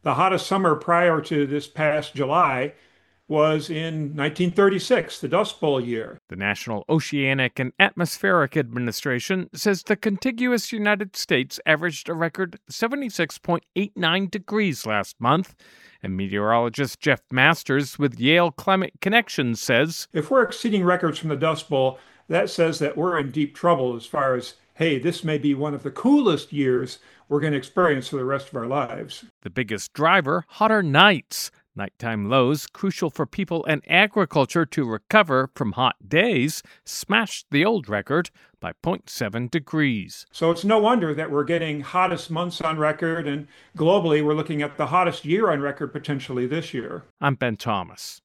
The hottest summer prior to this past July was in 1936, the Dust Bowl year. The National Oceanic and Atmospheric Administration says the contiguous United States averaged a record 76.89 degrees last month. And meteorologist Jeff Masters with Yale Climate Connection says, If we're exceeding records from the Dust Bowl, that says that we're in deep trouble as far as, hey, this may be one of the coolest years we're going to experience for the rest of our lives. The biggest driver, hotter nights. Nighttime lows, crucial for people and agriculture to recover from hot days, smashed the old record by 0.7 degrees. So it's no wonder that we're getting hottest months on record, and globally we're looking at the hottest year on record potentially this year. I'm Ben Thomas.